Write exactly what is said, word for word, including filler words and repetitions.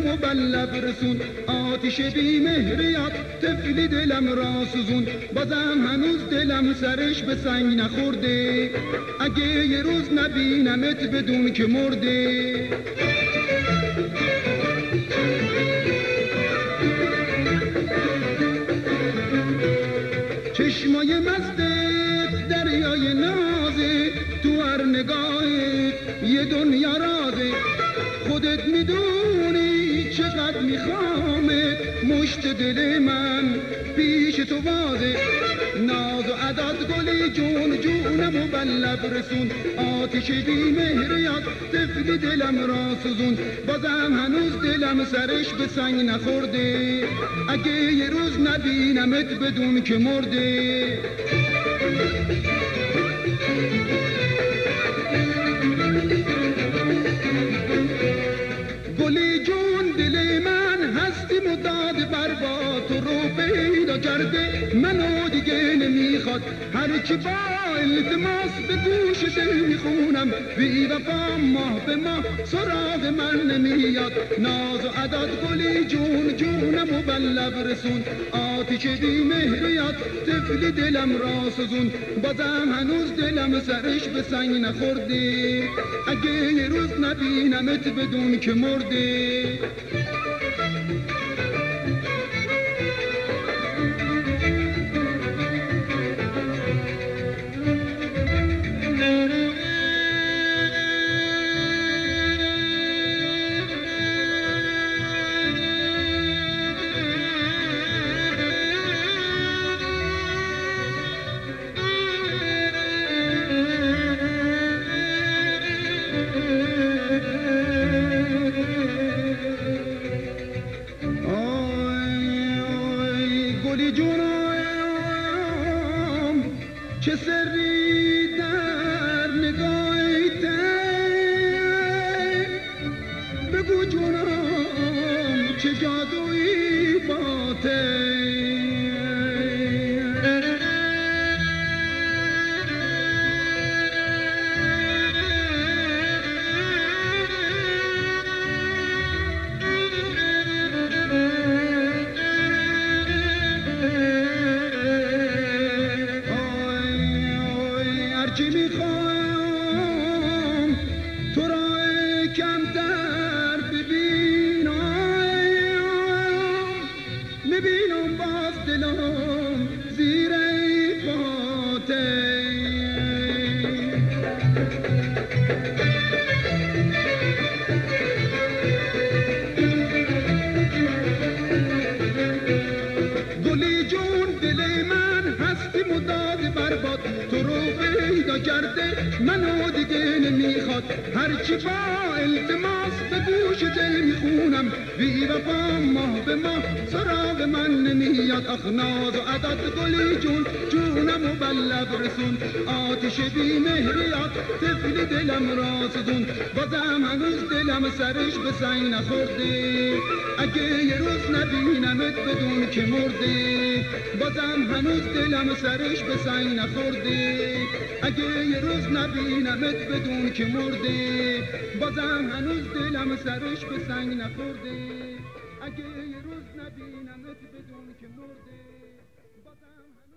مبلغ رسون، آتش بی مهریت طفلی دلم را سوزون. بازم هنوز دلم سرش به سنگ نخورده، اگه یه روز نبینمت بدون که مرده. چشمای مستت دریای نازه، تو هر نگاهت یه دنیا رازه. خودت میدونی چقدر میخوامت، مشت دل من پیش تو وازه. ناز و عدد گلی جون جونم و بلب رسون، آتش بی مهریت طفلی دلم را سوزون. بازم هنوز دلم سرش به سنگ نخورده، اگه یه روز نبینمت بدون که مرده. گلی جون دل من هستی مداد برباد، تو رو پیدا کرده منو دیگه نمیخواد. هر کی با التماس به گوش دل میخونم، بی وفا ماه به ماه سراغ من نمیاد. ناز و عدد گلی جون جونم و بلب رسون، آتش بی مهریت طفلی دلم را سوزون. بازم هنوز دلم سرش به سنگ نخورده، اگه یه روز نبینمت بدون که مرده. گلی جونم چه سری در نگاهت، بگو جونم چه جادویی باته. چی میخوام تو را کمتر ببینم، میبینم باز دلم زیر پاته. گلی جون دل من هستی مداد برباد، تو رو پیدا کرده منو دیگه نمیخواد. هرچی با التماس به گوش دل میخونم، بی وفا ماه به ماه سراغ من نمیاد. آخ ناز و عدد گلی جون جونم و بلب رسون، آتش بی مهریت طفل دلم را سوزون. بازم هنوز دلم سرش به سنگ نخورده، اگه یه روز نبینمت بدون که مرده. بازم هنوز دلم سرش به سنگ نخورده، اگه یه روز نبینمت بدون که مرده. بازم هنوز دلم سرش به سنگ نخورده، اگه یه روز نبینمت بدون که مرده. بازم